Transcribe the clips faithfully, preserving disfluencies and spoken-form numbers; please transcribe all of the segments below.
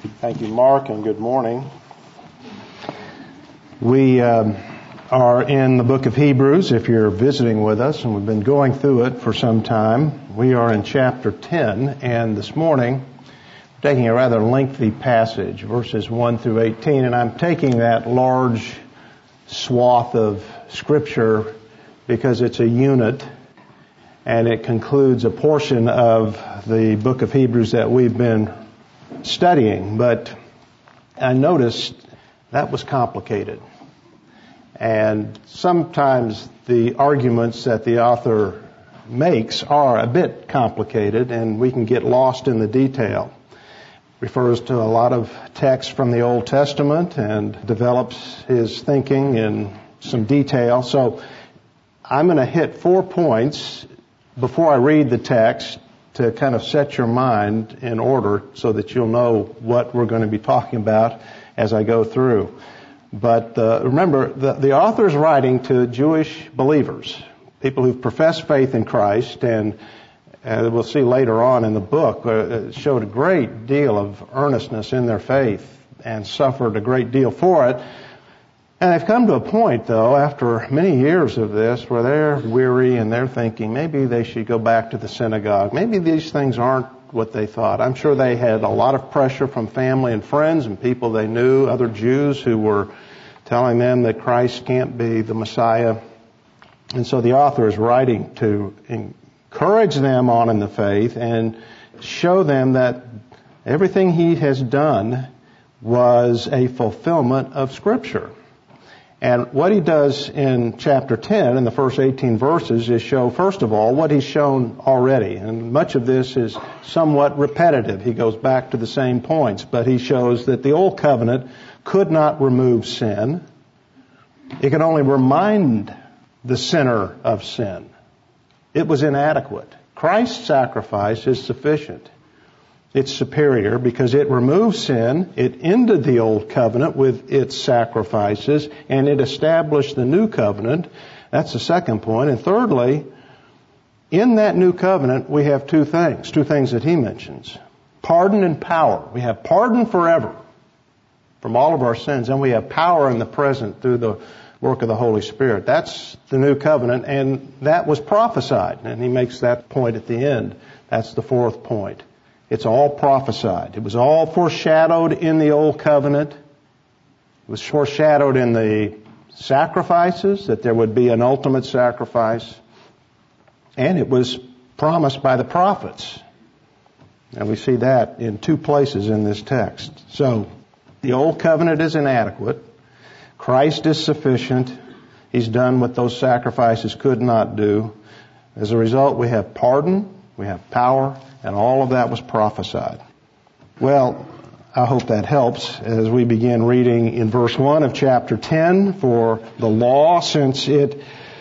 Thank you, Mark, and good morning. We um, are in the book of Hebrews, if you're visiting with us, and we've been going through it for some time. We are in chapter ten, and this morning, we're taking a rather lengthy passage, verses one through eighteen, and I'm taking that large swath of Scripture because it's a unit, and it concludes a portion of the book of Hebrews that we've been studying, but I noticed that was complicated. And sometimes the arguments that the author makes are a bit complicated, and we can get lost in the detail. Refers to a lot of text from the Old Testament and develops his thinking in some detail. So I'm going to hit four points before I read the text to kind of set your mind in order so that you'll know what we're going to be talking about as I go through. But uh, remember, the, the author is writing to Jewish believers, people who've professed faith in Christ, and uh, we'll see later on in the book, uh, showed a great deal of earnestness in their faith and suffered a great deal for it. And they've come to a point, though, after many years of this, where they're weary and they're thinking maybe they should go back to the synagogue. Maybe these things aren't what they thought. I'm sure they had a lot of pressure from family and friends and people they knew, other Jews who were telling them that Christ can't be the Messiah. And so the author is writing to encourage them on in the faith and show them that everything he has done was a fulfillment of Scripture. And what he does in chapter ten, in the first eighteen verses, is show, first of all, what he's shown already. And much of this is somewhat repetitive. He goes back to the same points, but he shows that the old covenant could not remove sin. It could only remind the sinner of sin. It was inadequate. Christ's sacrifice is sufficient. It's superior because it removed sin, it ended the old covenant with its sacrifices, and it established the new covenant. That's the second point. And thirdly, in that new covenant, we have two things, two things that he mentions. Pardon and power. We have pardon forever from all of our sins, and we have power in the present through the work of the Holy Spirit. That's the new covenant, and that was prophesied. And he makes that point at the end. That's the fourth point. It's all prophesied. It was all foreshadowed in the Old Covenant. It was foreshadowed in the sacrifices, that there would be an ultimate sacrifice. And it was promised by the prophets. And we see that in two places in this text. So, the Old Covenant is inadequate. Christ is sufficient. He's done what those sacrifices could not do. As a result, we have pardon, we have power, and all of that was prophesied. Well, I hope that helps as we begin reading in verse one of chapter ten. For the law, since it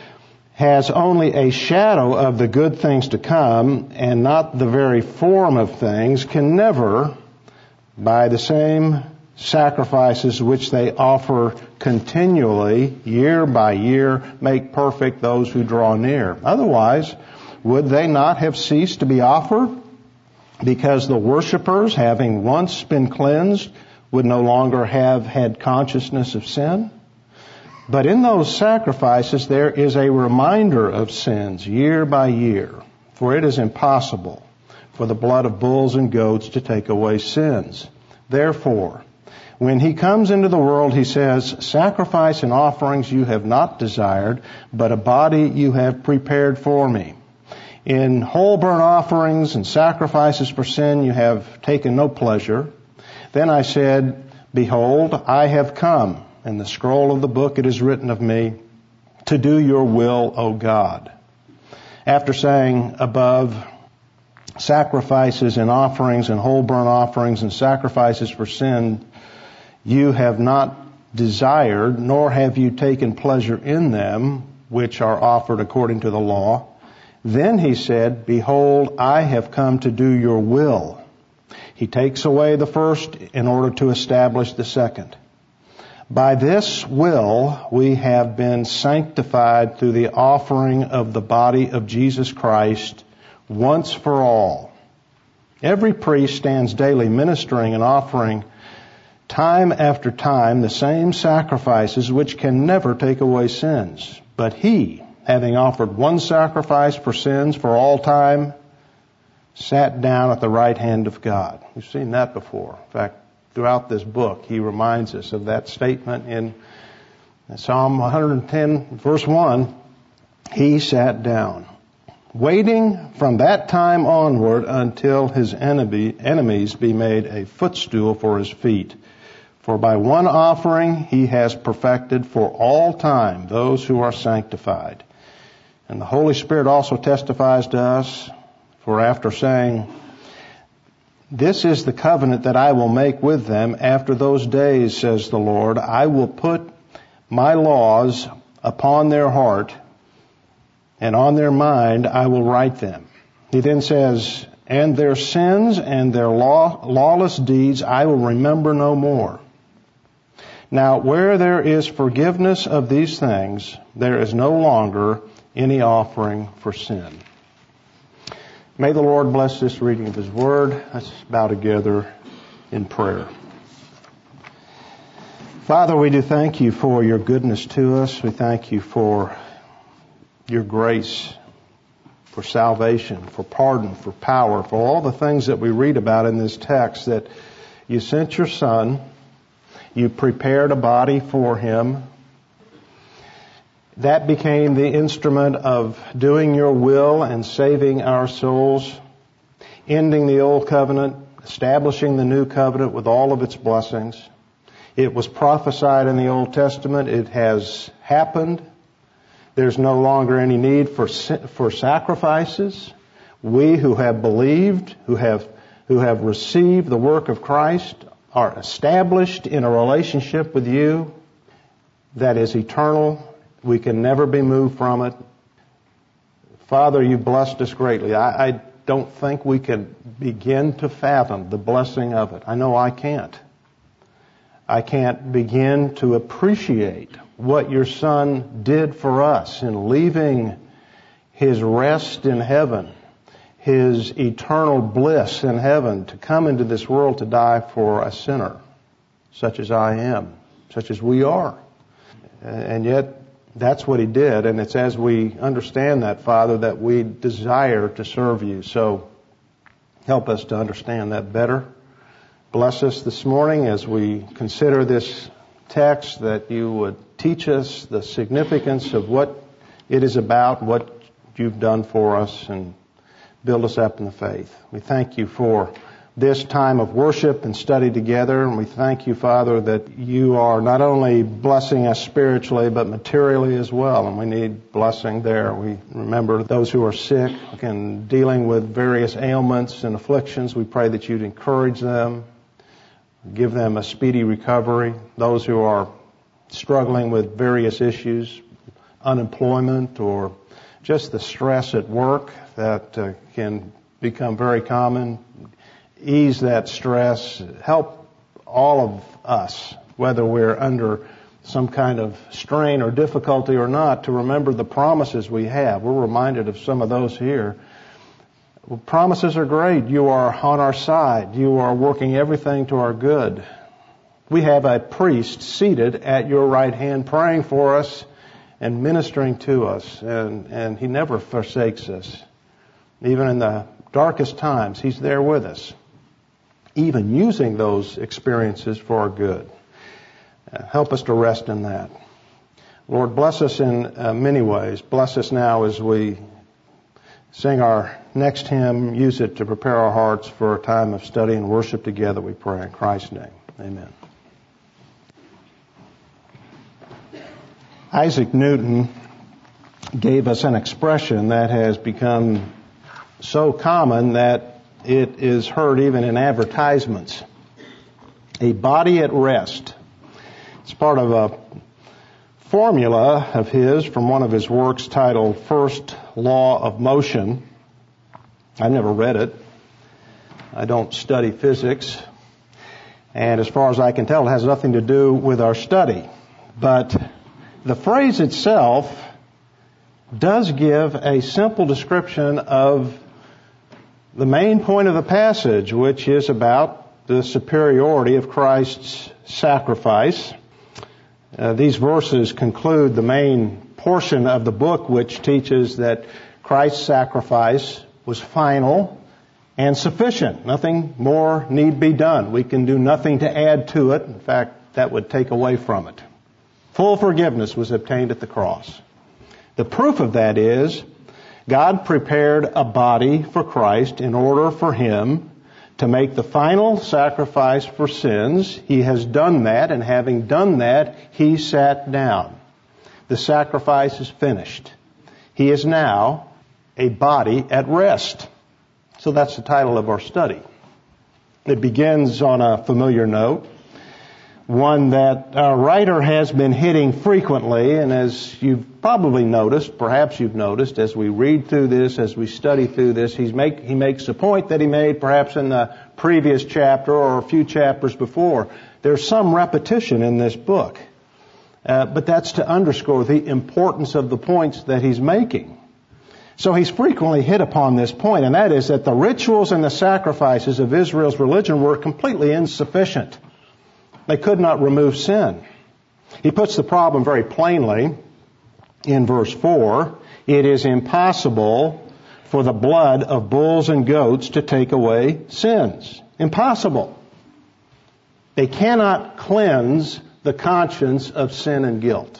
has only a shadow of the good things to come and not the very form of things, can never, by the same sacrifices which they offer continually, year by year, make perfect those who draw near. Otherwise, would they not have ceased to be offered? Because the worshipers, having once been cleansed, would no longer have had consciousness of sin. But in those sacrifices there is a reminder of sins year by year. For it is impossible for the blood of bulls and goats to take away sins. Therefore, when he comes into the world, he says, sacrifice and offerings you have not desired, but a body you have prepared for me. In whole burnt offerings and sacrifices for sin you have taken no pleasure. Then I said, behold, I have come. In the scroll of the book it is written of me, to do your will, O God. After saying above, sacrifices and offerings and whole burnt offerings and sacrifices for sin, you have not desired, nor have you taken pleasure in them, which are offered according to the law. Then he said, behold, I have come to do your will. He takes away the first in order to establish the second. By this will we have been sanctified through the offering of the body of Jesus Christ once for all. Every priest stands daily ministering and offering time after time the same sacrifices which can never take away sins. But he, having offered one sacrifice for sins for all time, sat down at the right hand of God. We've seen that before. In fact, throughout this book, he reminds us of that statement in Psalm one hundred ten, verse one. He sat down, waiting from that time onward until his enemy, enemies be made a footstool for his feet. For by one offering he has perfected for all time those who are sanctified. And the Holy Spirit also testifies to us, for after saying, this is the covenant that I will make with them after those days, says the Lord, I will put my laws upon their heart, and on their mind I will write them. He then says, and their sins and their law, lawless deeds I will remember no more. Now, where there is forgiveness of these things, there is no longer any offering for sin. May the Lord bless this reading of His Word. Let's bow together in prayer. Father, we do thank You for Your goodness to us. We thank You for Your grace, for salvation, for pardon, for power, for all the things that we read about in this text, that You sent Your Son, You prepared a body for Him. That became the instrument of doing Your will and saving our souls, ending the old covenant, establishing the new covenant with all of its blessings. It was prophesied in the Old Testament. It has happened. There's no longer any need for for sacrifices. We who have believed, who have who have received the work of Christ, are established in a relationship with You that is eternal. We can never be moved from it. Father, You've blessed us greatly. I, I don't think we can begin to fathom the blessing of it. I know I can't. I can't begin to appreciate what Your Son did for us in leaving His rest in heaven, His eternal bliss in heaven, to come into this world to die for a sinner, such as I am, such as we are. And yet, that's what He did, and it's as we understand that, Father, that we desire to serve You. So help us to understand that better. Bless us this morning as we consider this text, that You would teach us the significance of what it is about, what You've done for us, and build us up in the faith. We thank You for this time of worship and study together, and we thank You, Father, that You are not only blessing us spiritually, but materially as well, and we need blessing there. We remember those who are sick and dealing with various ailments and afflictions. We pray that You'd encourage them, give them a speedy recovery. Those who are struggling with various issues, unemployment, or just the stress at work that uh, can become very common, ease that stress. Help all of us, whether we're under some kind of strain or difficulty or not, to remember the promises we have. We're reminded of some of those here. Well, promises are great. You are on our side. You are working everything to our good. We have a priest seated at Your right hand praying for us and ministering to us, and, and He never forsakes us. Even in the darkest times, He's there with us, even using those experiences for our good. Uh, help us to rest in that. Lord, bless us in uh, many ways. Bless us now as we sing our next hymn. Use it to prepare our hearts for a time of study and worship together, we pray in Christ's name. Amen. Isaac Newton gave us an expression that has become so common that it is heard even in advertisements. A body at rest. It's part of a formula of his from one of his works titled First Law of Motion. I've never read it. I don't study physics. And as far as I can tell, it has nothing to do with our study. But the phrase itself does give a simple description of the main point of the passage, which is about the superiority of Christ's sacrifice. Uh, these verses conclude the main portion of the book, which teaches that Christ's sacrifice was final and sufficient. Nothing more need be done. We can do nothing to add to it. In fact, that would take away from it. Full forgiveness was obtained at the cross. The proof of that is God prepared a body for Christ in order for Him to make the final sacrifice for sins. He has done that, and having done that, He sat down. The sacrifice is finished. He is now a body at rest. So that's the title of our study. It begins on a familiar note, one that our writer has been hitting frequently, and as you've probably noticed, perhaps you've noticed, as we read through this, as we study through this, he's make, he makes a point that he made perhaps in the previous chapter or a few chapters before. There's some repetition in this book, uh, but that's to underscore the importance of the points that he's making. So he's frequently hit upon this point, and that is that the rituals and the sacrifices of Israel's religion were completely insufficient. They could not remove sin. He puts the problem very plainly in verse four. It is impossible for the blood of bulls and goats to take away sins. Impossible. They cannot cleanse the conscience of sin and guilt.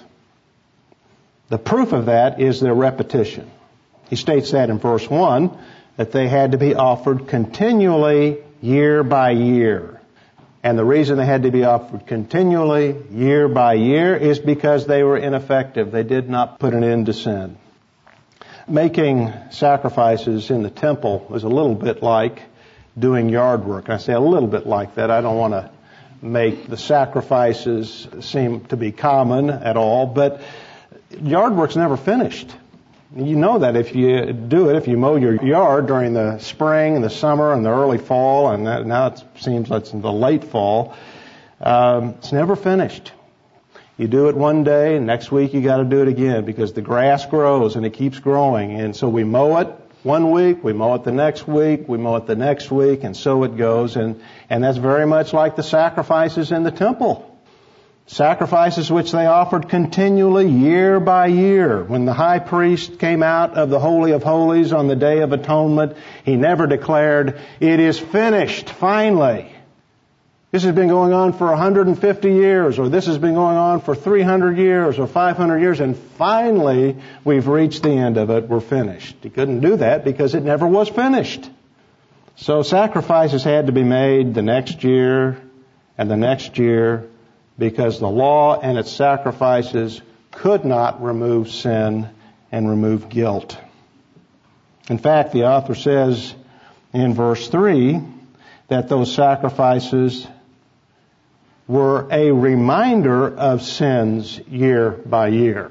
The proof of that is their repetition. He states that in verse one, that they had to be offered continually year by year. And the reason they had to be offered continually, year by year, is because they were ineffective. They did not put an end to sin. Making sacrifices in the temple was a little bit like doing yard work. I say a little bit like that. I don't want to make the sacrifices seem to be common at all, but yard work's never finished. You know that if you do it, if you mow your yard during the spring and the summer and the early fall, and that, now it seems like it's in the late fall, um, it's never finished. You do it one day, and next week you got to do it again because the grass grows and it keeps growing. And so we mow it one week, we mow it the next week, we mow it the next week, and so it goes. And, and that's very much like the sacrifices in the temple. Sacrifices which they offered continually year by year. When the high priest came out of the Holy of Holies on the Day of Atonement, he never declared, "It is finished, finally." This has been going on for one hundred fifty years, or this has been going on for three hundred years, or five hundred years, and finally we've reached the end of it, we're finished. He couldn't do that because it never was finished. So sacrifices had to be made the next year and the next year, because the law and its sacrifices could not remove sin and remove guilt. In fact, the author says in verse three that those sacrifices were a reminder of sins year by year.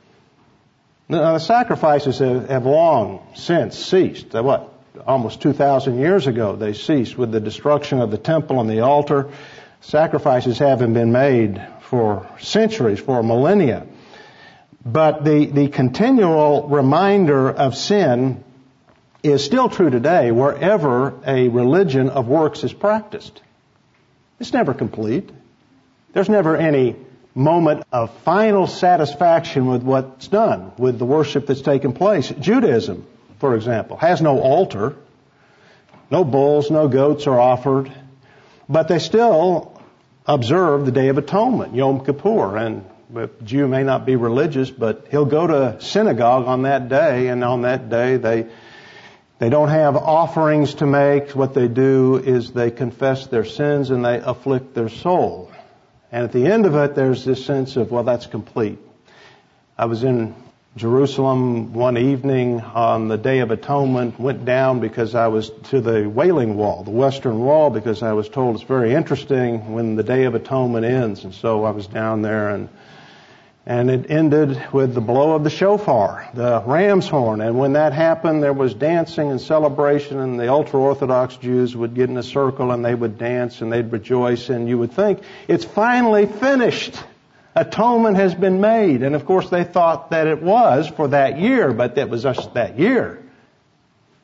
Now, the sacrifices have, have long since ceased. What? Almost two thousand years ago they ceased with the destruction of the temple and the altar. Sacrifices haven't been made for centuries, for millennia. But the, the continual reminder of sin is still true today wherever a religion of works is practiced. It's never complete. There's never any moment of final satisfaction with what's done, with the worship that's taken place. Judaism, for example, has no altar. No bulls, no goats are offered. But they still observe the Day of Atonement, Yom Kippur. And a Jew may not be religious, but he'll go to synagogue on that day, and on that day they they don't have offerings to make. What they do is they confess their sins and they afflict their soul. And at the end of it, there's this sense of, well, that's complete. I was in Jerusalem one evening on the Day of Atonement, went down because I was to the Wailing Wall, the Western Wall, because I was told it's very interesting when the Day of Atonement ends. And so I was down there, and and it ended with the blow of the shofar, the ram's horn. And when that happened, there was dancing and celebration, and the ultra-Orthodox Jews would get in a circle and they would dance and they'd rejoice, and you would think, it's finally finished. Atonement has been made. And of course they thought that it was for that year, but that was just that year.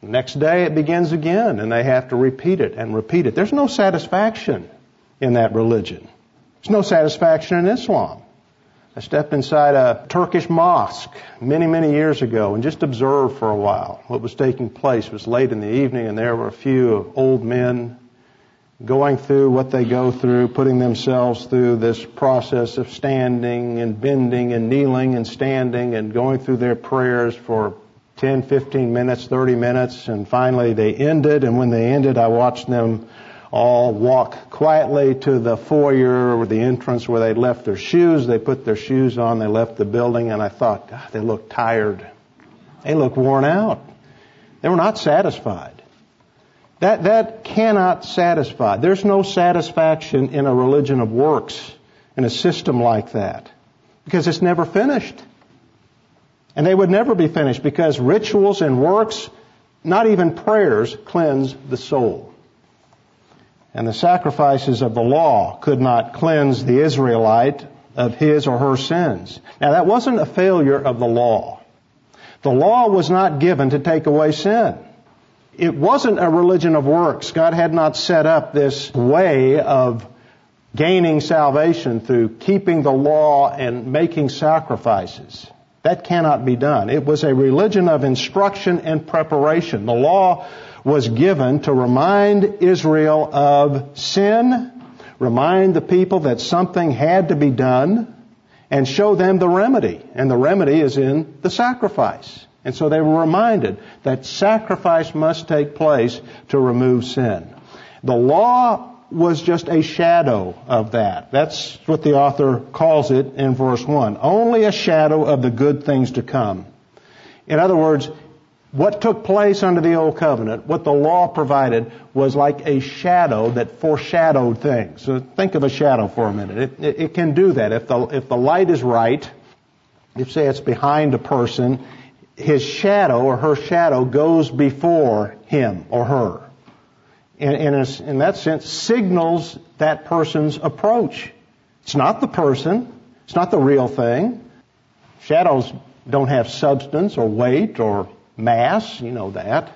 The next day it begins again, and they have to repeat it and repeat it. There's no satisfaction in that religion. There's no satisfaction in Islam. I stepped inside a Turkish mosque many, many years ago and just observed for a while what was taking place. It was late in the evening, and there were a few old men going through what they go through, putting themselves through this process of standing and bending and kneeling and standing and going through their prayers for ten, fifteen minutes, thirty minutes, and finally they ended, and when they ended, I watched them all walk quietly to the foyer or the entrance where they left their shoes. They put their shoes on, they left the building, and I thought, God, they look tired. They look worn out. They were not satisfied. That, that cannot satisfy. There's no satisfaction in a religion of works, in a system like that, because it's never finished. And they would never be finished because rituals and works, not even prayers, cleanse the soul. And the sacrifices of the law could not cleanse the Israelite of his or her sins. Now, that wasn't a failure of the law. The law was not given to take away sin. It wasn't a religion of works. God had not set up this way of gaining salvation through keeping the law and making sacrifices. That cannot be done. It was a religion of instruction and preparation. The law was given to remind Israel of sin, remind the people that something had to be done, and show them the remedy. And the remedy is in the sacrifice. And so they were reminded that sacrifice must take place to remove sin. The law was just a shadow of that. That's what the author calls it in verse one. Only a shadow of the good things to come. In other words, what took place under the Old Covenant, what the law provided, was like a shadow that foreshadowed things. So think of a shadow for a minute. It, it, it can do that. If the, if the light is right, if say it's behind a person, his shadow or her shadow goes before him or her. And, and in that sense, signals that person's approach. It's not the person. It's not the real thing. Shadows don't have substance or weight or mass, you know that.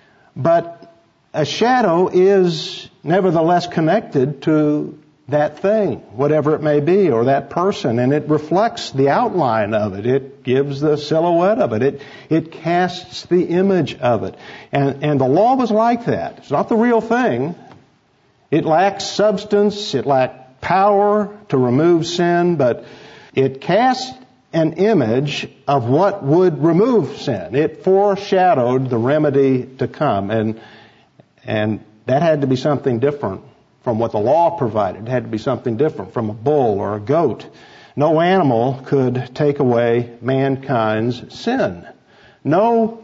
But a shadow is nevertheless connected to that thing, whatever it may be, or that person, and it reflects the outline of it. It gives the silhouette of it. It, it casts the image of it. And, and the law was like that. It's not the real thing. It lacks substance. It lacked power to remove sin, but it casts an image of what would remove sin. It foreshadowed the remedy to come. And, and that had to be something different from what the law provided. It had to be something different from a bull or a goat. No animal could take away mankind's sin. No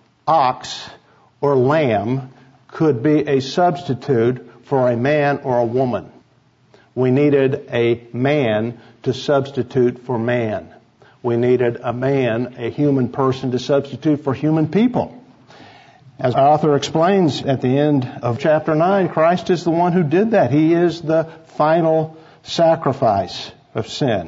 ox or lamb could be a substitute for a man or a woman. We needed a man to substitute for man. We needed a man, a human person, to substitute for human people. As our author explains at the end of chapter nine, Christ is the one who did that. He is the final sacrifice of sin.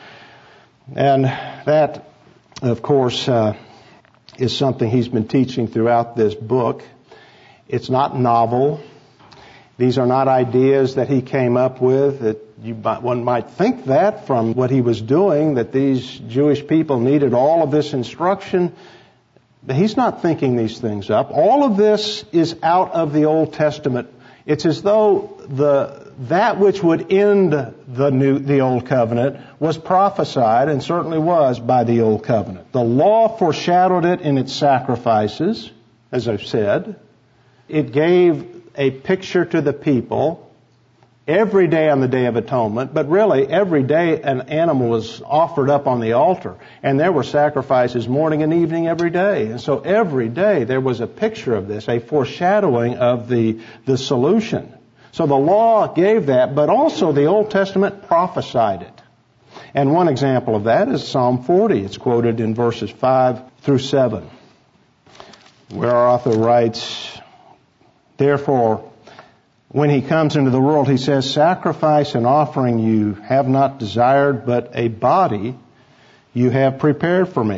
And that, of course, uh, is something he's been teaching throughout this book. It's not novel. These are not ideas that he came up with. That you might, one might think that from what he was doing, that these Jewish people needed all of this instruction. But he's not thinking these things up. All of this is out of the Old Testament. It's as though the that which would end the new the Old Covenant was prophesied, and certainly was, by the Old Covenant. The law foreshadowed it in its sacrifices, as I've said. It gave a picture to the people every day on the Day of Atonement, but really every day an animal was offered up on the altar, and there were sacrifices morning and evening every day. And so every day there was a picture of this, a foreshadowing of the, the solution. So the law gave that, but also the Old Testament prophesied it. And one example of that is Psalm forty. It's quoted in verses five through seven, where our author writes, "Therefore, when he comes into the world, he says, 'Sacrifice and offering you have not desired, but a body you have prepared for me.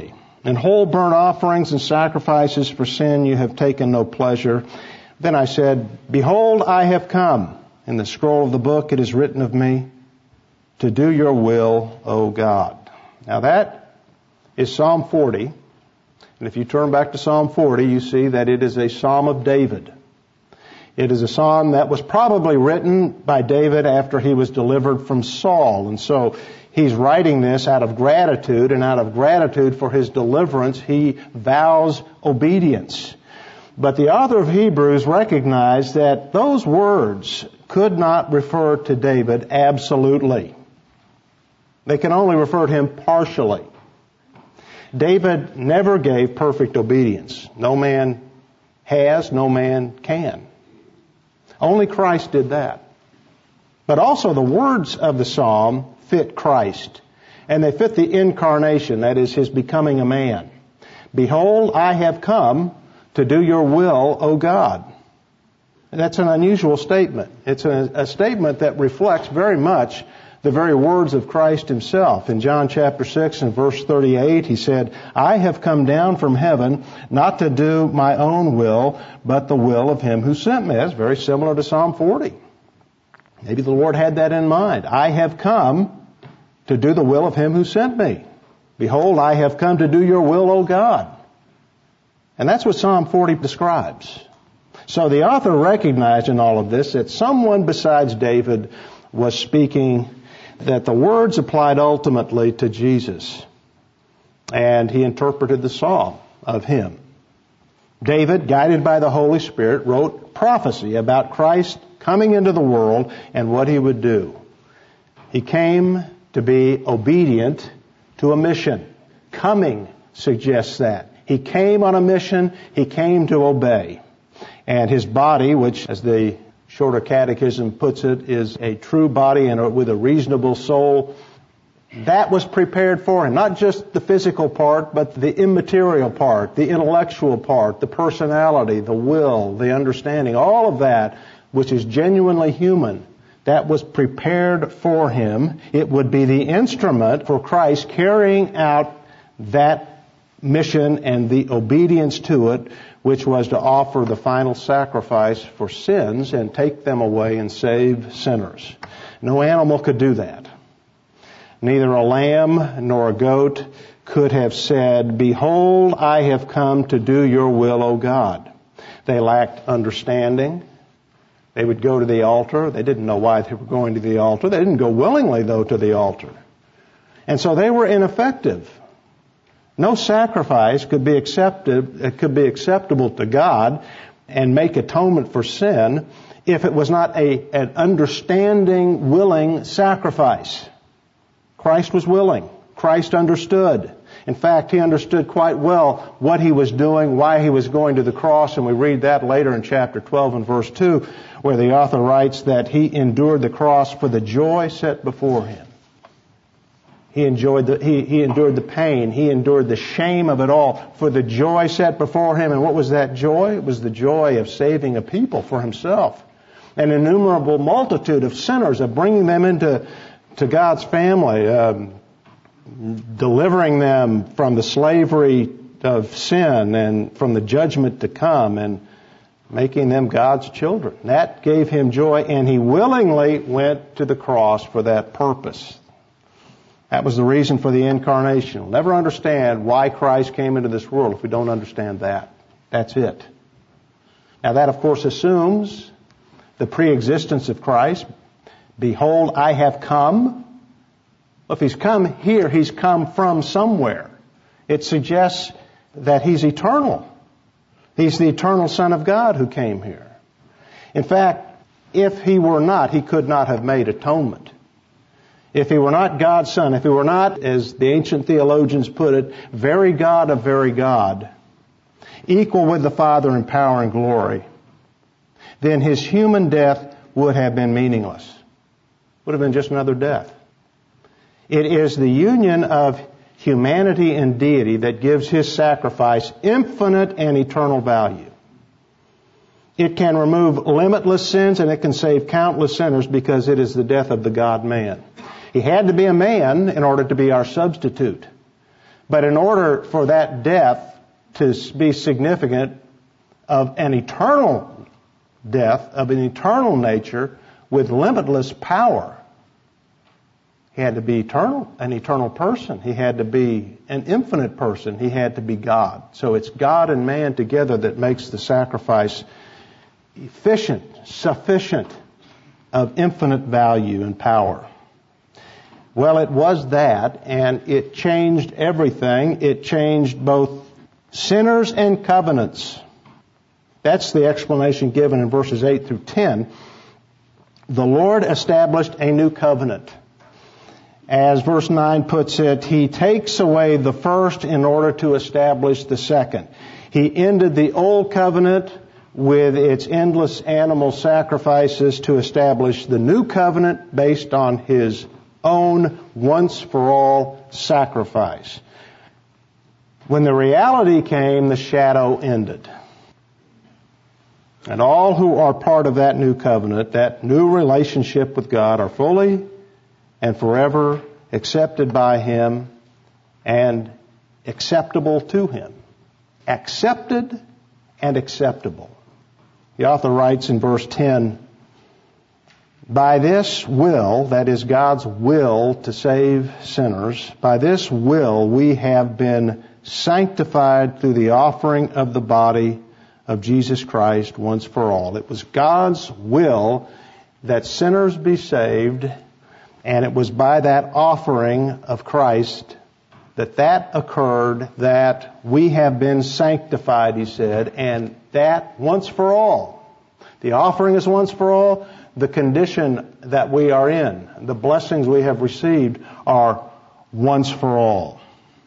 In whole burnt offerings and sacrifices for sin you have taken no pleasure. Then I said, Behold, I have come. In the scroll of the book it is written of me, to do your will, O God. Now that is Psalm forty. And if you turn back to Psalm forty, you see that it is a Psalm of David. It is a psalm that was probably written by David after he was delivered from Saul. And so he's writing this out of gratitude, and out of gratitude for his deliverance, he vows obedience. But the author of Hebrews recognized that those words could not refer to David absolutely. They can only refer to him partially. David never gave perfect obedience. No man has, no man can. Only Christ did that. But also the words of the psalm fit Christ. And they fit the incarnation, that is, his becoming a man. Behold, I have come to do your will, O God. And that's an unusual statement. It's a, a statement that reflects very much the very words of Christ himself. In John chapter six and verse thirty-eight, he said, I have come down from heaven not to do my own will, but the will of him who sent me. That's very similar to Psalm forty. Maybe the Lord had that in mind. I have come to do the will of him who sent me. Behold, I have come to do your will, O God. And that's what Psalm forty describes. So the author recognized in all of this that someone besides David was speaking, that the words applied ultimately to Jesus. And he interpreted the psalm of him. David, guided by the Holy Spirit, wrote prophecy about Christ coming into the world and what he would do. He came to be obedient to a mission. Coming suggests that. He came on a mission. He came to obey. And his body, which, as the Shorter Catechism puts it, is a true body and with a reasonable soul, that was prepared for him. Not just the physical part, but the immaterial part, the intellectual part, the personality, the will, the understanding, all of that, which is genuinely human, that was prepared for him. It would be the instrument for Christ carrying out that mission and the obedience to it, which was to offer the final sacrifice for sins and take them away and save sinners. No animal could do that. Neither a lamb nor a goat could have said, Behold, I have come to do your will, O God. They lacked understanding. They would go to the altar. They didn't know why they were going to the altar. They didn't go willingly, though, to the altar. And so they were ineffective. No sacrifice could be accepted, it could be acceptable to God and make atonement for sin if it was not a, an understanding, willing sacrifice. Christ was willing. Christ understood. In fact, he understood quite well what he was doing, why he was going to the cross, and we read that later in chapter twelve and verse two, where the author writes that he endured the cross for the joy set before him. He enjoyed the, he, he endured the pain. He endured the shame of it all for the joy set before him. And what was that joy? It was the joy of saving a people for himself. An innumerable multitude of sinners, of bringing them into to God's family, um, delivering them from the slavery of sin and from the judgment to come, and making them God's children. That gave him joy, and he willingly went to the cross for that purpose. That was the reason for the incarnation. We'll never understand why Christ came into this world if we don't understand that. That's it. Now that, of course, assumes the pre-existence of Christ. Behold, I have come. If he's come here, he's come from somewhere. It suggests that he's eternal. He's the eternal Son of God who came here. In fact, if he were not, he could not have made atonement. If he were not God's Son, if he were not, as the ancient theologians put it, very God of very God, equal with the Father in power and glory, then his human death would have been meaningless. Would have been just another death. It is the union of humanity and deity that gives his sacrifice infinite and eternal value. It can remove limitless sins and it can save countless sinners because it is the death of the God-man. He had to be a man in order to be our substitute. But in order for that death to be significant of an eternal death, of an eternal nature with limitless power, he had to be eternal, an eternal person. He had to be an infinite person. He had to be God. So it's God and man together that makes the sacrifice efficient, sufficient, of infinite value and power. Well, it was that, and it changed everything. It changed both sinners and covenants. That's the explanation given in verses eight through ten. The Lord established a new covenant. As verse nine puts it, He takes away the first in order to establish the second. He ended the old covenant with its endless animal sacrifices to establish the new covenant based on His own once-for-all sacrifice. When the reality came, the shadow ended. And all who are part of that new covenant, that new relationship with God, are fully and forever accepted by Him and acceptable to Him. Accepted and acceptable. The author writes in verse ten, by this will, that is God's will to save sinners, by this will we have been sanctified through the offering of the body of Jesus Christ once for all. It was God's will that sinners be saved, and it was by that offering of Christ that that occurred, that we have been sanctified, he said, and that once for all. The offering is once for all. The condition that we are in, the blessings we have received, are once for all.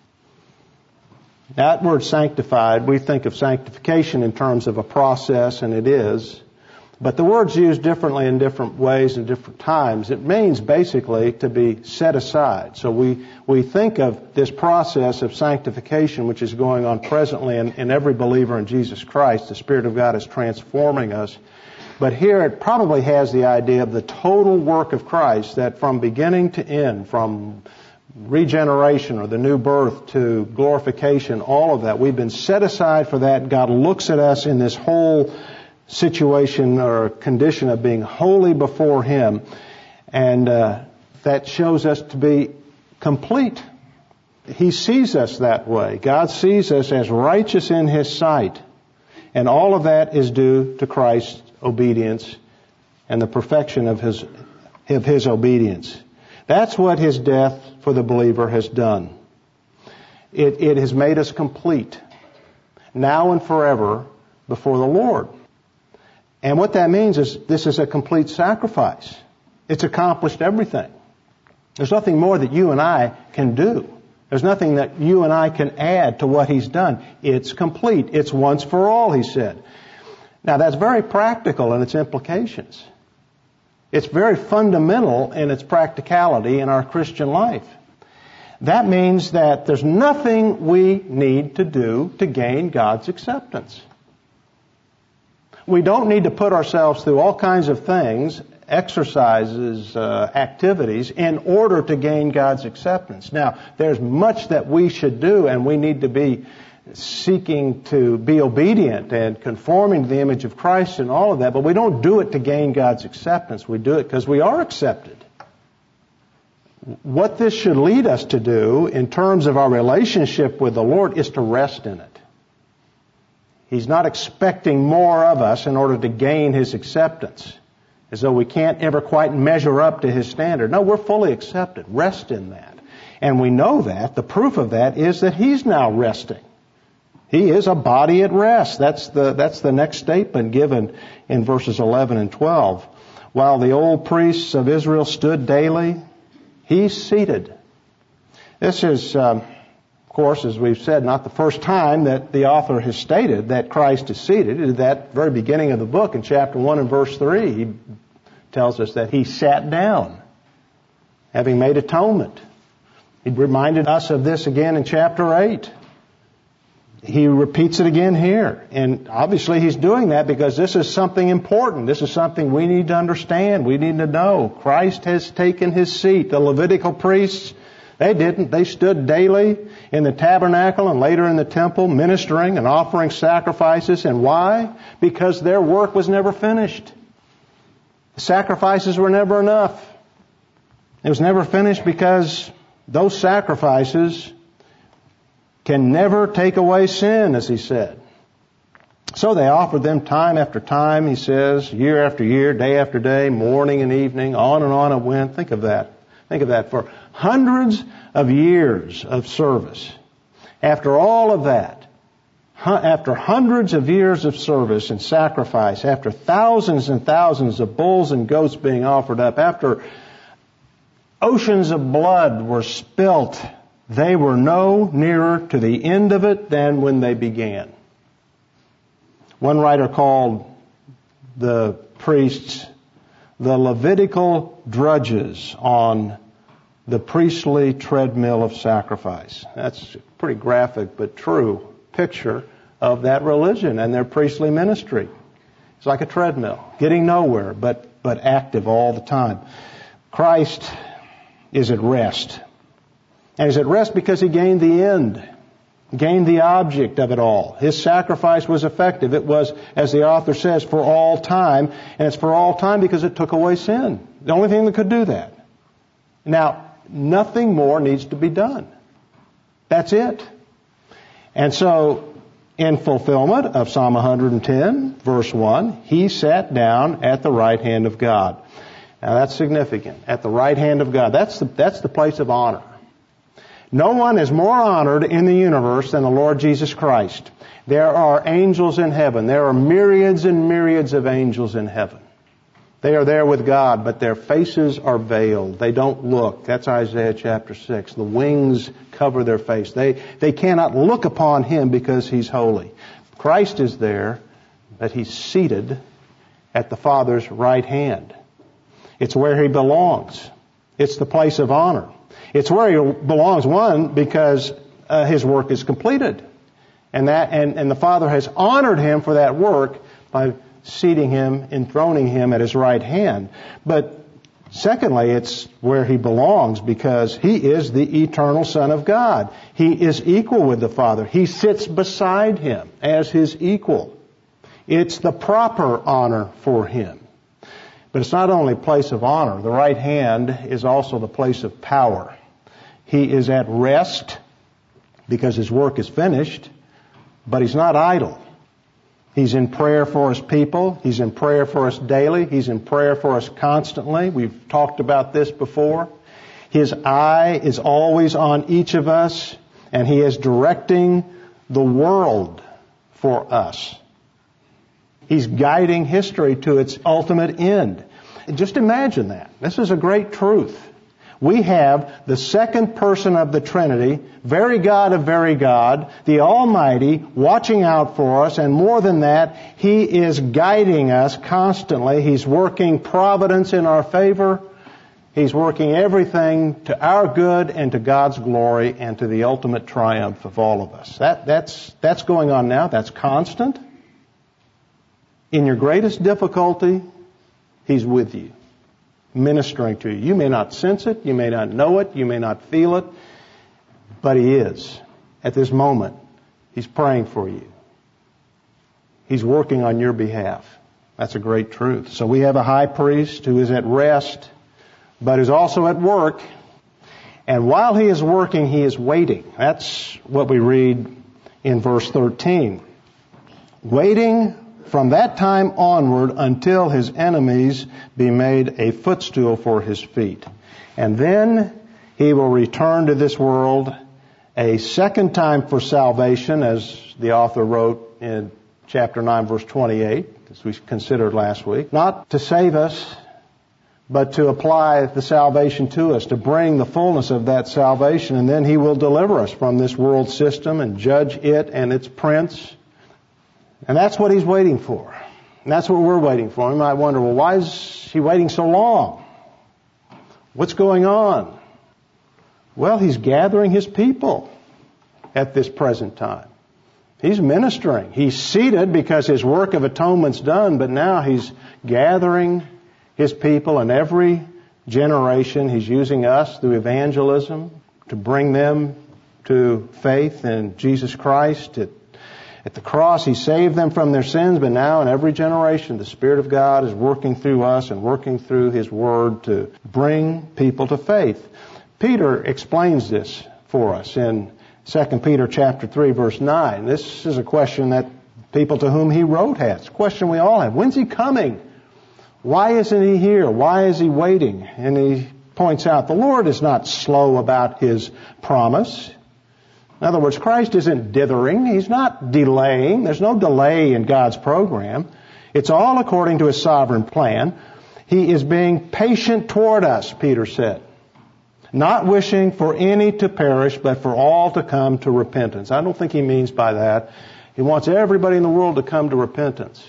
That word sanctified, we think of sanctification in terms of a process, and it is. But the word's used differently in different ways and different times. It means basically to be set aside. So we, we think of this process of sanctification, which is going on presently in, in every believer in Jesus Christ. The Spirit of God is transforming us. But here it probably has the idea of the total work of Christ, that from beginning to end, from regeneration or the new birth to glorification, all of that, we've been set aside for that. God looks at us in this whole situation or condition of being holy before Him, and uh, that shows us to be complete. He sees us that way. God sees us as righteous in His sight, and all of that is due to Christ's obedience and the perfection of His of His obedience. That's what His death for the believer has done. It, it has made us complete, now and forever, before the Lord. And what that means is this is a complete sacrifice. It's accomplished everything. There's nothing more that you and I can do. There's nothing that you and I can add to what He's done. It's complete. It's once for all, He said. Now that's very practical in its implications. It's very fundamental in its practicality in our Christian life. That means that there's nothing we need to do to gain God's acceptance. We don't need to put ourselves through all kinds of things, exercises, uh, activities, in order to gain God's acceptance. Now, there's much that we should do, and we need to be seeking to be obedient and conforming to the image of Christ and all of that, but we don't do it to gain God's acceptance. We do it because we are accepted. What this should lead us to do in terms of our relationship with the Lord is to rest in it. He's not expecting more of us in order to gain His acceptance, as though we can't ever quite measure up to His standard. No, we're fully accepted. Rest in that. And we know that. The proof of that is that He's now resting. He is a body at rest. That's the, that's the next statement given in verses eleven and twelve. While the old priests of Israel stood daily, He's seated. This is, um, of course, as we've said, not the first time that the author has stated that Christ is seated. At that very beginning of the book, in chapter one and verse three, he tells us that He sat down, having made atonement. He reminded us of this again in chapter eight. He repeats it again here. And obviously He's doing that because this is something important. This is something we need to understand. We need to know. Christ has taken His seat. The Levitical priests They didn't. They stood daily in the tabernacle and later in the temple ministering and offering sacrifices. And why? Because their work was never finished. The sacrifices were never enough. It was never finished because those sacrifices can never take away sin, as he said. So they offered them time after time, he says, year after year, day after day, morning and evening, on and on it went. Think of that. Think of that. For hundreds of years of service. After all of that, after hundreds of years of service and sacrifice, after thousands and thousands of bulls and goats being offered up, after oceans of blood were spilt, they were no nearer to the end of it than when they began. One writer called the priests the Levitical drudges on the priestly treadmill of sacrifice. That's a pretty graphic but true picture of that religion and their priestly ministry. It's like a treadmill, getting nowhere, but, but active all the time. Christ is at rest. And he's at rest because he gained the end, gained the object of it all. His sacrifice was effective. It was, as the author says, for all time. And it's for all time because it took away sin. The only thing that could do that. Now, nothing more needs to be done. That's it. And so, in fulfillment of Psalm one hundred ten, verse one, he sat down at the right hand of God. Now that's significant. At the right hand of God. That's the, that's the place of honor. No one is more honored in the universe than the Lord Jesus Christ. There are angels in heaven. There are myriads and myriads of angels in heaven. They are there with God, but their faces are veiled. They don't look. That's Isaiah chapter six. The wings cover their face. They, they cannot look upon Him because He's holy. Christ is there, but He's seated at the Father's right hand. It's where He belongs. It's the place of honor. It's where He belongs, one, because uh, His work is completed. And that, and, and the Father has honored Him for that work by seating Him, enthroning Him at His right hand. But secondly, it's where He belongs because He is the eternal Son of God. He is equal with the Father. He sits beside Him as His equal. It's the proper honor for Him. But it's not only a place of honor. The right hand is also the place of power. He is at rest because His work is finished, but He's not idle. He's in prayer for His people. He's in prayer for us daily. He's in prayer for us constantly. We've talked about this before. His eye is always on each of us, and He is directing the world for us. He's guiding history to its ultimate end. Just imagine that. This is a great truth. We have the second person of the Trinity, very God of very God, the Almighty, watching out for us, and more than that, He is guiding us constantly. He's working providence in our favor. He's working everything to our good and to God's glory and to the ultimate triumph of all of us. That, that's, that's going on now. That's constant. In your greatest difficulty, He's with you, ministering to you. You may not sense it, you may not know it, you may not feel it, but He is. At this moment, He's praying for you. He's working on your behalf. That's a great truth. So we have a high priest who is at rest, but is also at work. And while He is working, He is waiting. That's what we read in verse thirteen. Waiting from that time onward until His enemies be made a footstool for His feet. And then He will return to this world a second time for salvation, as the author wrote in chapter nine, verse twenty-eight, as we considered last week. Not to save us, but to apply the salvation to us, to bring the fullness of that salvation. And then He will deliver us from this world system and judge it and its prince. And that's what He's waiting for. And that's what we're waiting for. You might wonder, well, why is He waiting so long? What's going on? Well, He's gathering His people at this present time. He's ministering. He's seated because His work of atonement's done, but now He's gathering His people in every generation. He's using us through evangelism, to bring them to faith in Jesus Christ. At, at the cross, He saved them from their sins, but now in every generation, the Spirit of God is working through us and working through His Word to bring people to faith. Peter explains this for us in Second Peter chapter three, verse nine. This is a question that people to whom he wrote had. It's a question we all have. When's He coming? Why isn't He here? Why is He waiting? And he points out the Lord is not slow about His promise. In other words, Christ isn't dithering. He's not delaying. There's no delay in God's program. It's all according to His sovereign plan. He is being patient toward us, Peter said, not wishing for any to perish, but for all to come to repentance. I don't think he means by that He wants everybody in the world to come to repentance.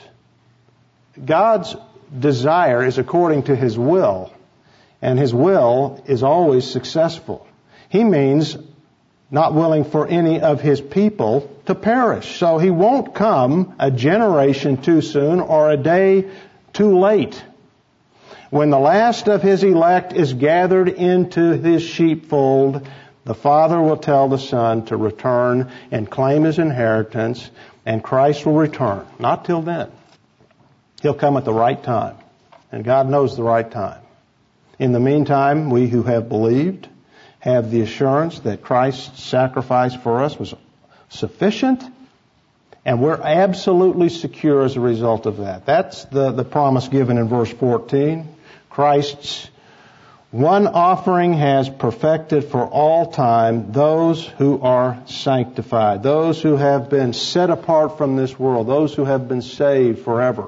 God's desire is according to His will, and His will is always successful. He means not willing for any of His people to perish. So He won't come a generation too soon or a day too late. When the last of His elect is gathered into His sheepfold, the Father will tell the Son to return and claim His inheritance, and Christ will return. Not till then. He'll come at the right time, and God knows the right time. In the meantime, we who have believed have the assurance that Christ's sacrifice for us was sufficient, and we're absolutely secure as a result of that. That's the, the promise given in verse fourteen. Christ's one offering has perfected for all time those who are sanctified, those who have been set apart from this world, those who have been saved forever.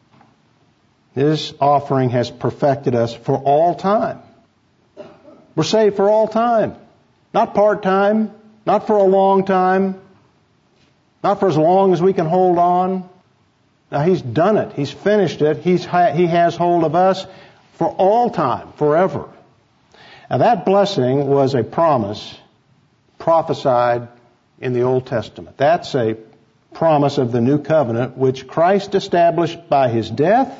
This offering has perfected us for all time. We're saved for all time. Not part-time, not for a long time, not for as long as we can hold on. Now, He's done it. He's finished it. He's, he has hold of us for all time, forever. Now, that blessing was a promise prophesied in the Old Testament. That's a promise of the new covenant which Christ established by His death,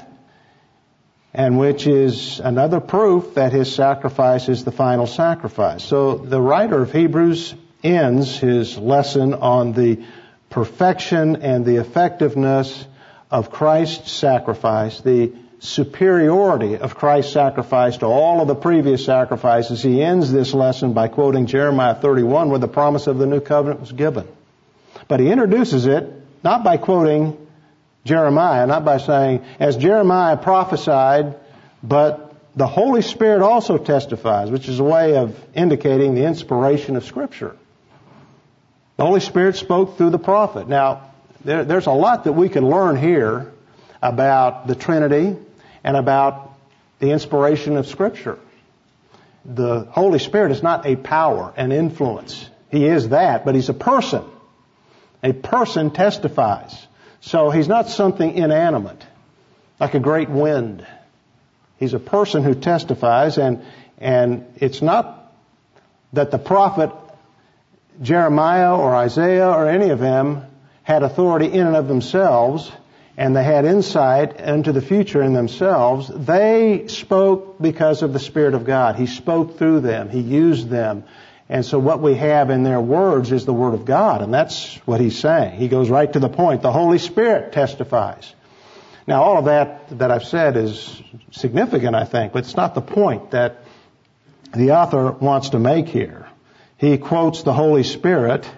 and which is another proof that His sacrifice is the final sacrifice. So the writer of Hebrews ends his lesson on the perfection and the effectiveness of Christ's sacrifice, the superiority of Christ's sacrifice to all of the previous sacrifices. He ends this lesson by quoting Jeremiah thirty-one, where the promise of the new covenant was given. But he introduces it not by quoting Jeremiah, not by saying, as Jeremiah prophesied, but the Holy Spirit also testifies, which is a way of indicating the inspiration of Scripture. The Holy Spirit spoke through the prophet. Now, there, there's a lot that we can learn here about the Trinity and about the inspiration of Scripture. The Holy Spirit is not a power, an influence. He is that, but He's a person. A person testifies. So He's not something inanimate, like a great wind. He's a person who testifies, and and it's not that the prophet Jeremiah or Isaiah or any of them had authority in and of themselves, and they had insight into the future in themselves. They spoke because of the Spirit of God. He spoke through them. He used them. And so what we have in their words is the Word of God, and that's what he's saying. He goes right to the point. The Holy Spirit testifies. Now, all of that that I've said is significant, I think, but it's not the point that the author wants to make here. He quotes the Holy Spirit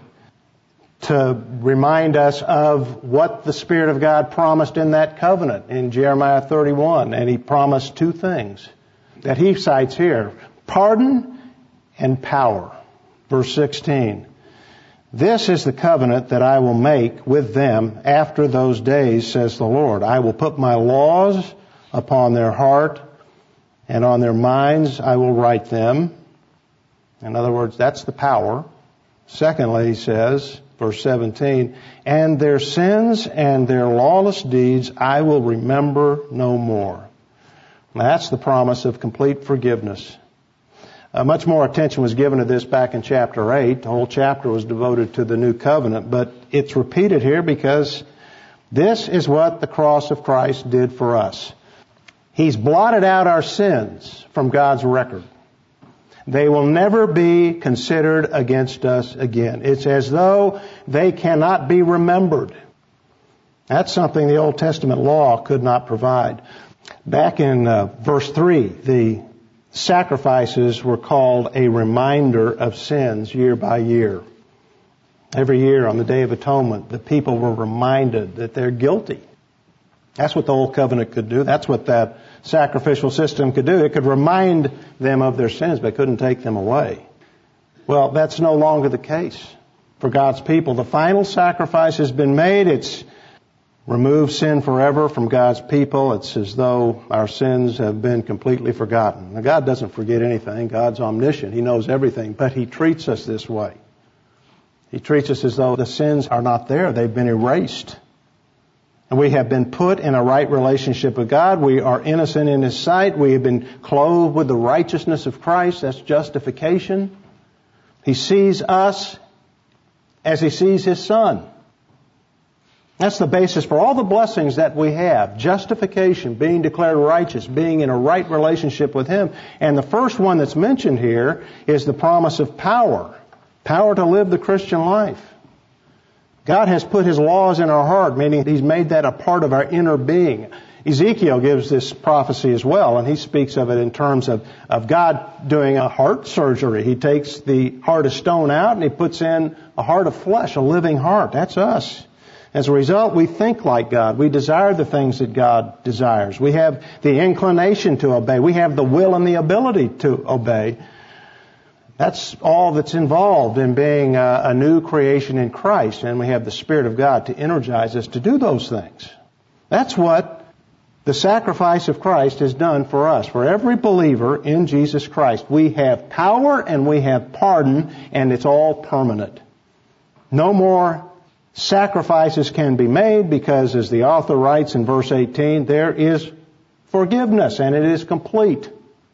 to remind us of what the Spirit of God promised in that covenant in Jeremiah thirty-one, and He promised two things that he cites here: pardon and power. Verse sixteen, this is the covenant that I will make with them after those days, says the Lord. I will put my laws upon their heart, and on their minds I will write them. In other words, that's the power. Secondly, he says, verse seventeen, and their sins and their lawless deeds I will remember no more. Now, that's the promise of complete forgiveness. Uh, much more attention was given to this back in chapter eight. The whole chapter was devoted to the new covenant, but it's repeated here because this is what the cross of Christ did for us. He's blotted out our sins from God's record. They will never be considered against us again. It's as though they cannot be remembered. That's something the Old Testament law could not provide. Back in uh, verse three, the sacrifices were called a reminder of sins year by year. Every year on the Day of Atonement, the people were reminded that they're guilty. That's what the Old Covenant could do. That's what that sacrificial system could do. It could remind them of their sins, but couldn't take them away. Well, that's no longer the case for God's people. The final sacrifice has been made. It's removed sin forever from God's people. It's as though our sins have been completely forgotten. Now, God doesn't forget anything. God's omniscient. He knows everything, but He treats us this way. He treats us as though the sins are not there. They've been erased. And we have been put in a right relationship with God. We are innocent in His sight. We have been clothed with the righteousness of Christ. That's justification. He sees us as He sees His Son. That's the basis for all the blessings that we have. Justification, being declared righteous, being in a right relationship with Him. And the first one that's mentioned here is the promise of power. Power to live the Christian life. God has put His laws in our heart, meaning He's made that a part of our inner being. Ezekiel gives this prophecy as well, and he speaks of it in terms of, of God doing a heart surgery. He takes the heart of stone out and He puts in a heart of flesh, a living heart. That's us. As a result, we think like God. We desire the things that God desires. We have the inclination to obey. We have the will and the ability to obey. That's all that's involved in being a, a new creation in Christ. And we have the Spirit of God to energize us to do those things. That's what the sacrifice of Christ has done for us. For every believer in Jesus Christ, we have power and we have pardon, and it's all permanent. No more sacrifices can be made because, as the author writes in verse eighteen, there is forgiveness and it is complete.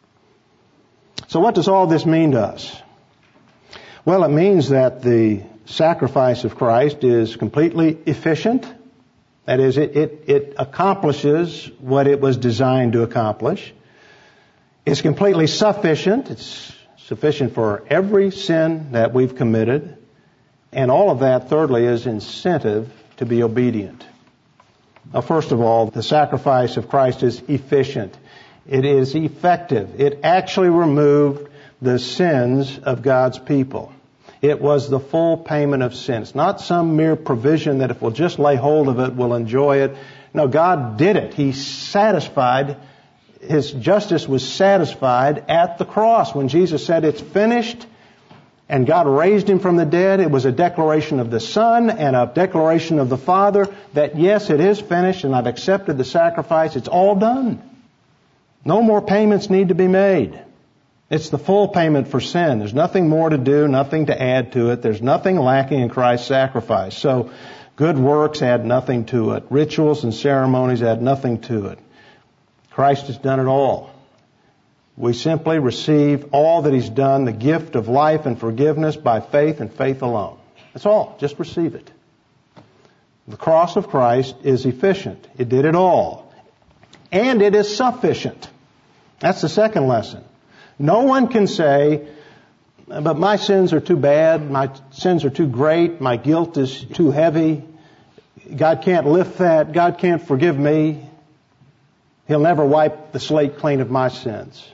So what does all this mean to us? Well, it means that the sacrifice of Christ is completely efficient. That is, it, it, it accomplishes what it was designed to accomplish. It's completely sufficient. It's sufficient for every sin that we've committed. And all of that, thirdly, is incentive to be obedient. Now, first of all, the sacrifice of Christ is efficient. It is effective. It actually removed the sins of God's people. It was the full payment of sins, not some mere provision that if we'll just lay hold of it, we'll enjoy it. No, God did it. He satisfied, His justice was satisfied at the cross. When Jesus said, "It's finished," and God raised Him from the dead, it was a declaration of the Son and a declaration of the Father that, yes, it is finished and I've accepted the sacrifice. It's all done. No more payments need to be made. It's the full payment for sin. There's nothing more to do, nothing to add to it. There's nothing lacking in Christ's sacrifice. So good works add nothing to it. Rituals and ceremonies add nothing to it. Christ has done it all. We simply receive all that He's done, the gift of life and forgiveness by faith and faith alone. That's all. Just receive it. The cross of Christ is efficient. It did it all. And it is sufficient. That's the second lesson. No one can say, "But my sins are too bad, my sins are too great, my guilt is too heavy, God can't lift that, God can't forgive me, He'll never wipe the slate clean of my sins."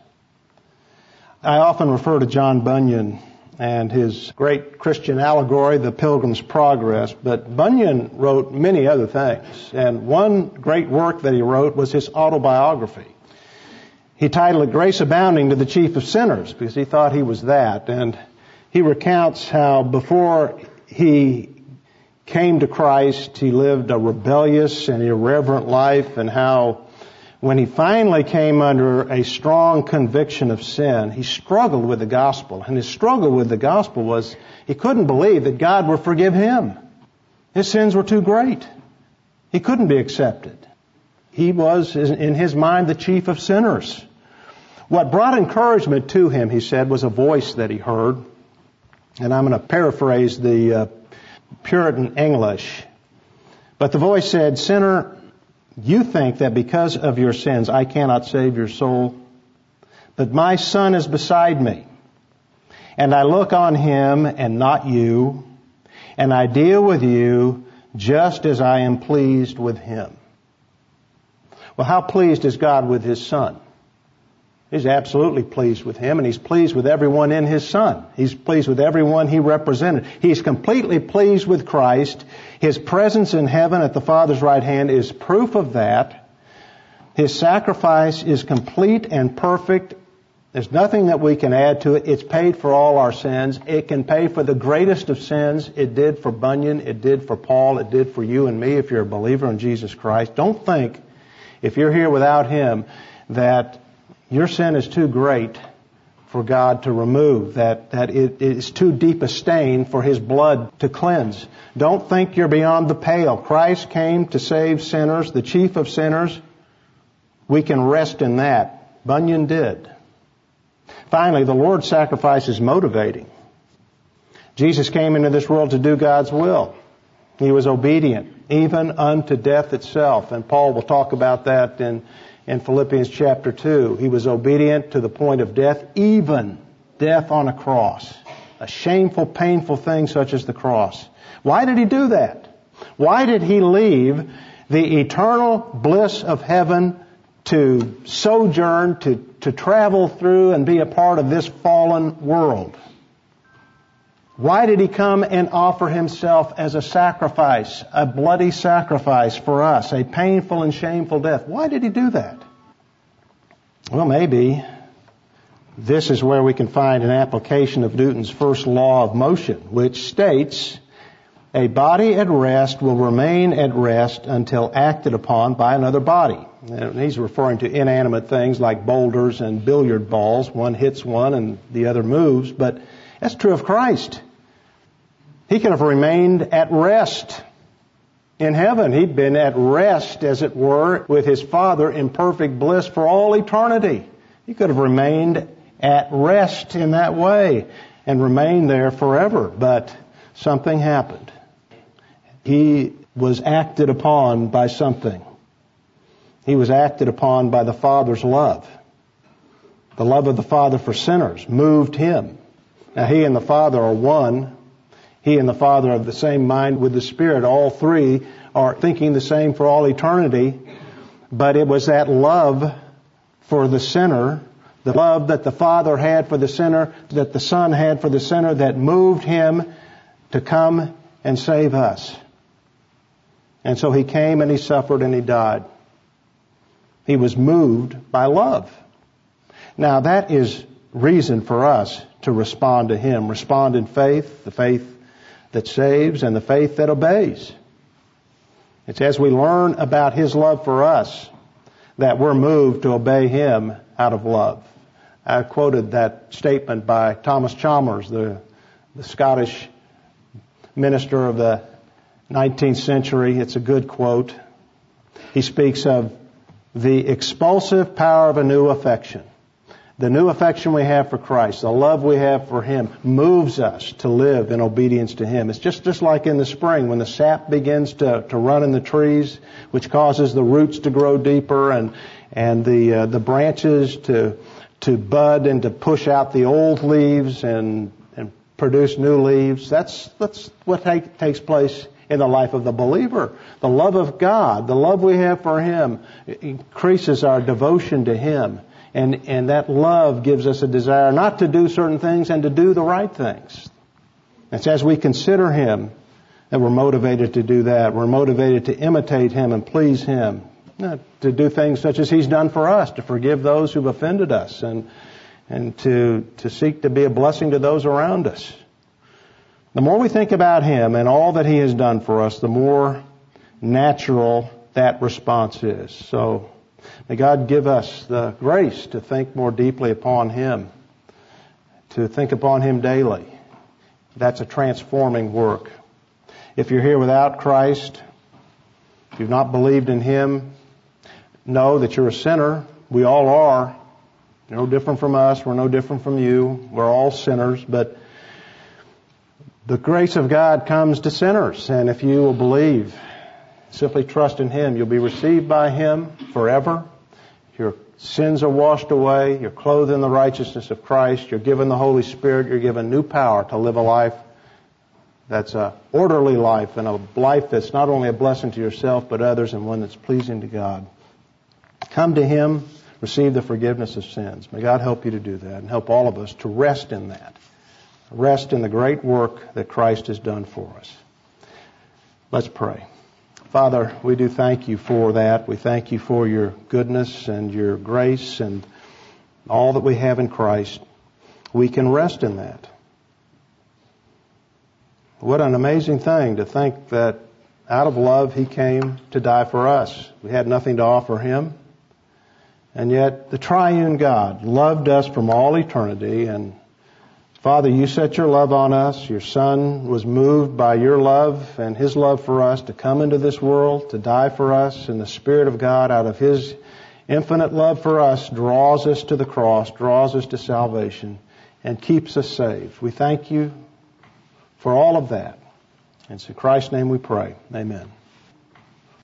I often refer to John Bunyan and his great Christian allegory, The Pilgrim's Progress, but Bunyan wrote many other things, and one great work that he wrote was his autobiography. He titled it "Grace Abounding to the Chief of Sinners," because he thought he was that. And he recounts how before he came to Christ, he lived a rebellious and irreverent life, and how when he finally came under a strong conviction of sin, he struggled with the gospel. And his struggle with the gospel was he couldn't believe that God would forgive him. His sins were too great. He couldn't be accepted. He was, in his mind, the chief of sinners. What brought encouragement to him, he said, was a voice that he heard. And I'm going to paraphrase the uh, Puritan English. But the voice said, "Sinner, you think that because of your sins I cannot save your soul, but my Son is beside me. And I look on him and not you, and I deal with you just as I am pleased with him. Well, how pleased is God with his Son? He's absolutely pleased with him, and he's pleased with everyone in his Son. He's pleased with everyone he represented. He's completely pleased with Christ. His presence in heaven at the Father's right hand is proof of that. His sacrifice is complete and perfect. There's nothing that we can add to it. It's paid for all our sins. It can pay for the greatest of sins. It did for Bunyan. It did for Paul. It did for you and me if you're a believer in Jesus Christ. Don't think, if you're here without him, that your sin is too great for God to remove, that, that it is too deep a stain for his blood to cleanse. Don't think you're beyond the pale. Christ came to save sinners, the chief of sinners. We can rest in that. Bunyan did. Finally, the Lord's sacrifice is motivating. Jesus came into this world to do God's will. He was obedient, even unto death itself. And Paul will talk about that in, in Philippians chapter two. He was obedient to the point of death, even death on a cross. A shameful, painful thing such as the cross. Why did he do that? Why did he leave the eternal bliss of heaven to sojourn, to, to travel through and be a part of this fallen world? Why did he come and offer himself as a sacrifice, a bloody sacrifice for us, a painful and shameful death? Why did he do that? Well, maybe this is where we can find an application of Newton's first law of motion, which states, a body at rest will remain at rest until acted upon by another body. And he's referring to inanimate things like boulders and billiard balls. One hits one and the other moves, but that's true of Christ. He could have remained at rest in heaven. He'd been at rest, as it were, with his Father in perfect bliss for all eternity. He could have remained at rest in that way and remained there forever, but something happened. He was acted upon by something. He was acted upon by the Father's love. The love of the Father for sinners moved him. Now, he and the Father are one. He and the Father are of the same mind with the Spirit. All three are thinking the same for all eternity. But it was that love for the sinner, the love that the Father had for the sinner, that the Son had for the sinner, that moved him to come and save us. And so he came and he suffered and he died. He was moved by love. Now that is reason for us to respond to him. Respond in faith, the faith that saves and the faith that obeys. It's as we learn about his love for us that we're moved to obey him out of love. I quoted that statement by Thomas Chalmers, the, the Scottish minister of the nineteenth century. It's a good quote. He speaks of the expulsive power of a new affection. The new affection we have for Christ, the love we have for him, moves us to live in obedience to him. It's just, just like in the spring when the sap begins to, to run in the trees, which causes the roots to grow deeper and, and the, uh, the branches to, to bud and to push out the old leaves and, and produce new leaves. That's, that's what take, takes place in the life of the believer. The love of God, the love we have for him, increases our devotion to him. And, and that love gives us a desire not to do certain things and to do the right things. It's as we consider him that we're motivated to do that. We're motivated to imitate him and please him. To do things such as he's done for us, to forgive those who've offended us and, and to, to seek to be a blessing to those around us. The more we think about him and all that he has done for us, the more natural that response is. So may God give us the grace to think more deeply upon him, to think upon him daily. That's a transforming work. If you're here without Christ, if you've not believed in him, know that you're a sinner. We all are. You're no different from us. We're no different from you. We're all sinners, but the grace of God comes to sinners, and if you will believe, simply trust in him, you'll be received by him forever. Your Sins are washed away. You're clothed in the righteousness of Christ. You're given the Holy Spirit. You're given new power to live a life that's an orderly life and a life that's not only a blessing to yourself but others, and one that's pleasing to God. Come to Him, receive the forgiveness of sins. May God help you to do that and help all of us to rest in that. Rest in the great work that Christ has done for us. Let's pray. Father, we do thank you for that. We thank you for your goodness and your grace and all that we have in Christ. We can rest in that. What an amazing thing to think that out of love He came to die for us. We had nothing to offer Him. And yet the triune God loved us from all eternity. And Father, you set your love on us. Your Son was moved by your love and His love for us to come into this world, to die for us. And the Spirit of God, out of His infinite love for us, draws us to the cross, draws us to salvation, and keeps us saved. We thank you for all of that. And it's in Christ's name we pray. Amen.